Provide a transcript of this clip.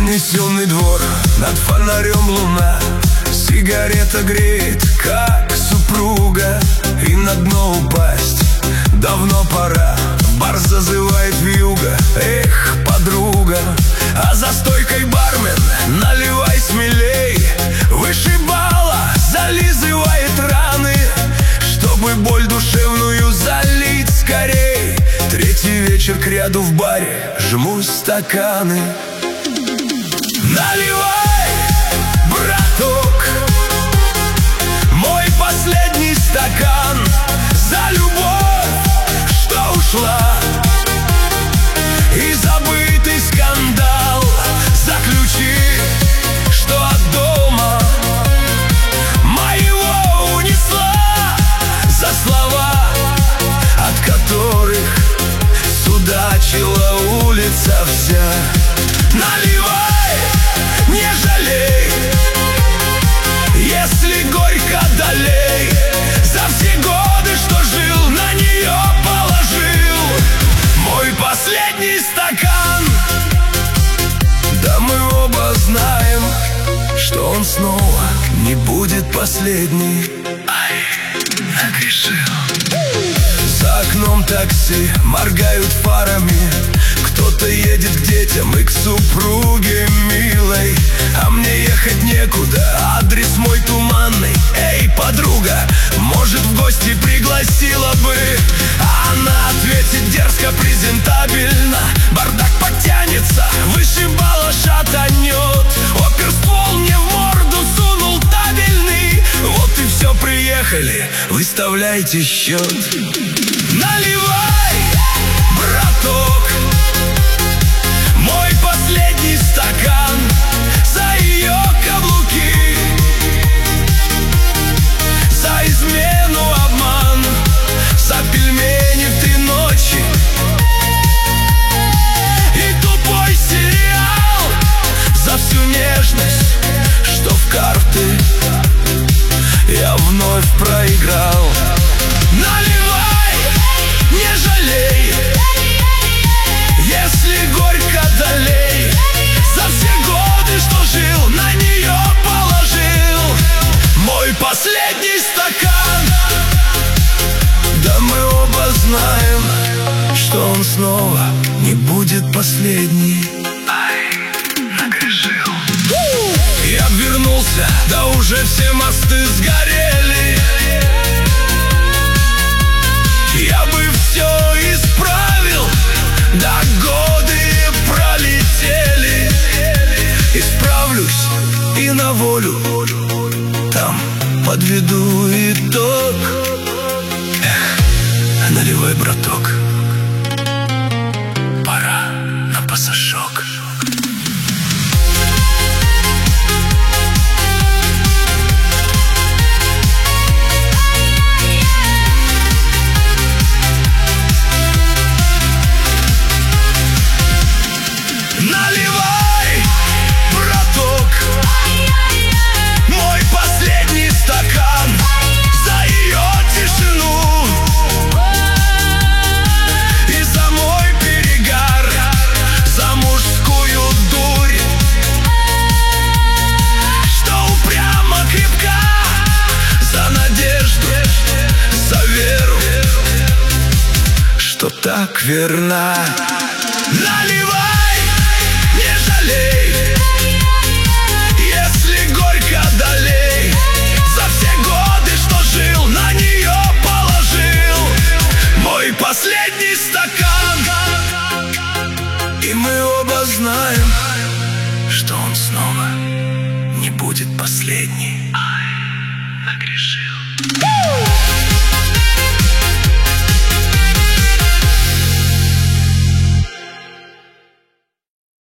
Занесенный двор, над фонарем луна, сигарета греет, как супруга. И на дно упасть давно пора, бар зазывает вьюга. Эх, подруга, а за стойкой бармен: наливай смелей. Вышибала зализывает раны, чтобы боль душевную залить скорей. Третий вечер кряду в баре, жмусь стаканы. Наливай, браток, мой последний стакан за любовь, что ушла, и забытый скандал. За ключи, что от дома моего унесла, за слова, от которых судачила улица вся. Наливай, не жалей, если горько долей. За все годы, что жил, на нее положил мой последний стакан. Да мы оба знаем, что он снова не будет последний. Ай, нагрешил. За окном такси моргают фарами, кто-то едет к детям и к супруге милой. А мне ехать некуда, адрес мой туманный. Эй, подруга, может, в гости пригласила бы? А она ответит дерзко, презентабельно: бардак подтянется, вышибала шатанет. Оперствол мне в морду сунул табельный. Вот и все, приехали, выставляйте счет. Наливай, браток, мой последний стакан за ее каблуки, за измену, обман, за пельмени в 3 ночи и тупой сериал, за всю нежность, что в карты я вновь проиграл. Наливай, не жалей, если горько долей. За все годы, что жил, на нее положил мой последний стакан. Да мы оба знаем, что он снова не будет последний. Ай, нагрешил. Я вернулся, да уже все мосты сгорели. Я бы все исправил, да годы пролетели. Исправлюсь и на волю, там подведу итог. Эх, наливай, браток, пора на пасашок. Наливай, браток, мой последний стакан за ее тишину и за мой перегар, за мужскую дурь, что упрямо крепка, за надежду, за веру, что так верна. Наливай, не жалей, если горько долей. За все годы, что жил, на нее положил мой последний стакан. И мы оба знаем, что он снова не будет последний. Ай, нагрешил.